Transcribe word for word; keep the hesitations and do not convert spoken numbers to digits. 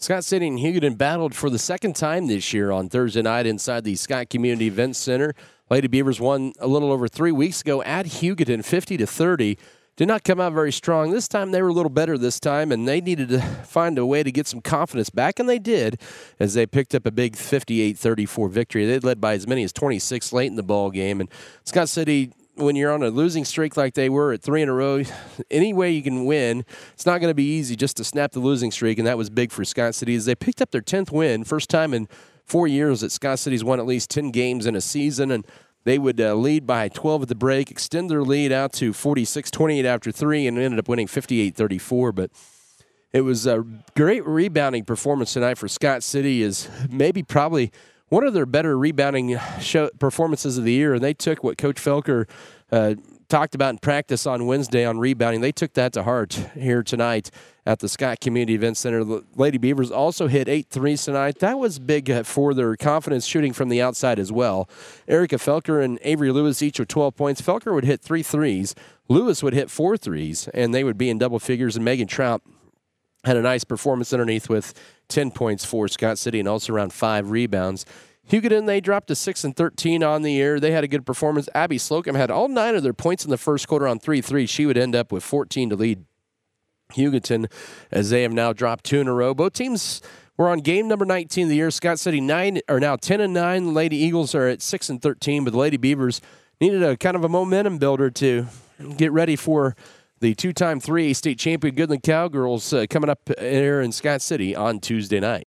Scott City and Hugoton battled for the second time this year on Thursday night inside the Scott Community Event Center. Lady Beavers won a little over three weeks ago at Hugoton, fifty to thirty. Did not come out very strong. This time they were a little better this time, and they needed to find a way to get some confidence back, and they did as they picked up a big fifty-eight thirty-four victory. They led by as many as twenty-six late in the ball game, and Scott City, when you're on a losing streak like they were at three in a row, any way you can win, it's not going to be easy just to snap the losing streak, and that was big for Scott City as they picked up their tenth win, first time in four years that Scott City's won at least ten games in a season, and they would uh, lead by twelve at the break, extend their lead out to forty-six twenty-eight after three, and ended up winning fifty-eight thirty-four. But it was a great rebounding performance tonight for Scott City, is maybe probably one of their better rebounding show performances of the year, and they took what Coach Felker uh, talked about in practice on Wednesday on rebounding. They took that to heart here tonight at the Scott Community Event Center. The Lady Beavers also hit eight threes tonight. That was big for their confidence shooting from the outside as well. Erica Felker and Avery Lewis each with twelve points. Felker would hit three threes. Lewis would hit four threes, and they would be in double figures, and Megan Trout had a nice performance underneath with ten points for Scott City and also around five rebounds. Hugoton, they dropped to six and thirteen on the year. They had a good performance. Abby Slocum had all nine of their points in the first quarter on three threes. She would end up with fourteen to lead Hugoton as they have now dropped two in a row. Both teams were on game number nineteen of the year. Scott City nine are now ten and nine. The Lady Eagles are at six and thirteen, but the Lady Beavers needed a kind of a momentum builder to get ready for the two-time three A state champion Goodland Cowgirls uh, coming up here in Scott City on Tuesday night.